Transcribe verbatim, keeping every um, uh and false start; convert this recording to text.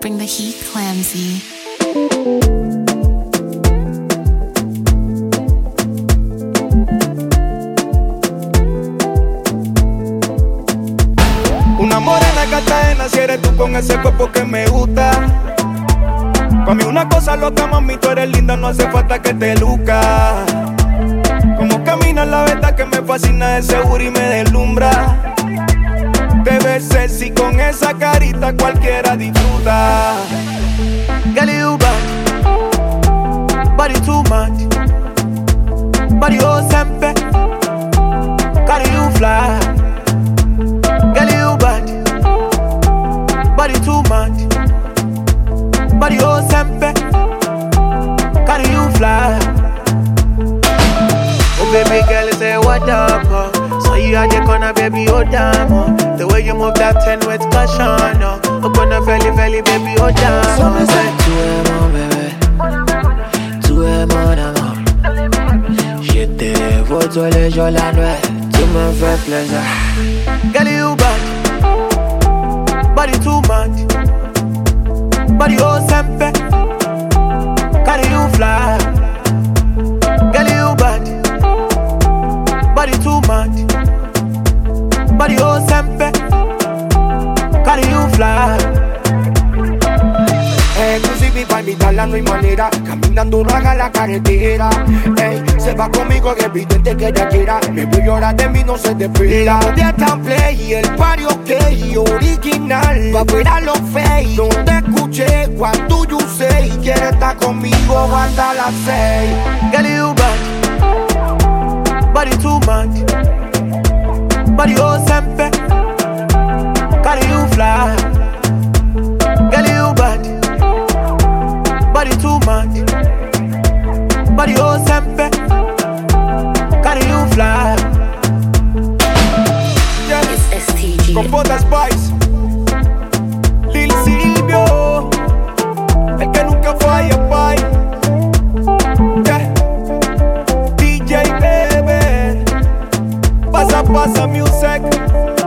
bring the heat, Clamsy. Una morena Cartagena, si eres tú con ese cuerpo que me gusta. Pa' mí una cosa loca, mami, tú eres linda, no hace falta que te luzcas. Como caminas la verdad que me fascina de seguro y me deslumbra. Te ves sexy con esa carita, cualquiera disfruta. Girl, you bad, body too much, body oh sempe, carry you fly. Girl, you bad, body too much, body oh sempe, carry you fly. Oh baby girl, say what up, oh. So you at the corner, baby, oh damn, oh. The way you move that ten with caution, oh. Oh, gonna belly, belly, baby, oh damn, So me oh. say, tu es mon bébé, tu es mon amour. Je te vois tous les jours la nuit, tu me fais plaisir. Girl, you bad, body too much, body oh sempe, carry you fly. Girl, you bad, body too much, body oh sempe, carry you fly. Exclusive para invitarla no hay manera. Caminando no haga la carretera. Ey, se va conmigo, es evidente que ella quiera. Me voy a llorar de mí, no se despila. La novia está play y el party ok, original. Va a ver a los fake. No te escuché cuando you say. Quiere estar conmigo hasta las seis. Girl, you bad, body too much, body oh sempe, carry you fly. Girl, you bad, body too much, body oh sempe, carry you fly. Yeah. It's S T G. Compota Spice, Lil Silvio, el que nunca falla, bye. Yeah. D J Bebe, pasa, pasa music.